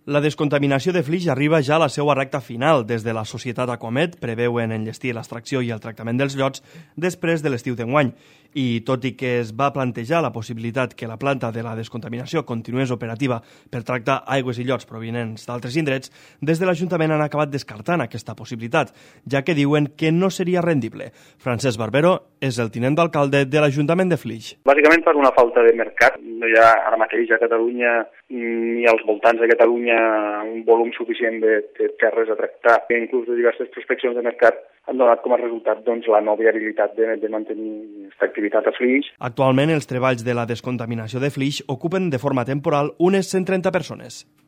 La descontaminació de Flix arriba ja a la seva recta final. Des de la societat Aquamed preveuen enllestir l'extracció i el tractament dels llots després de l'estiu d'enguany. I tot i que es va plantejar la possibilitat que la planta de la descontaminació continués operativa per tractar aigües i llots provinents d'altres indrets, des de l'Ajuntament han acabat descartant aquesta possibilitat, ja que diuen que no seria rendible. Francesc Barbero és el tinent d'alcalde de l'Ajuntament de Flix. Bàsicament per una falta de mercat. No hi ha ara mateix a Catalunya ni als voltants de Catalunya un volum suficient de terres a tractar. Inclús de diverses prospeccions de mercat han donat com a resultat la no viabilitat de mantenir aquesta activitat a Flix. Actualment, els treballs de la descontaminació de Flix ocupen de forma temporal unes 130 persones.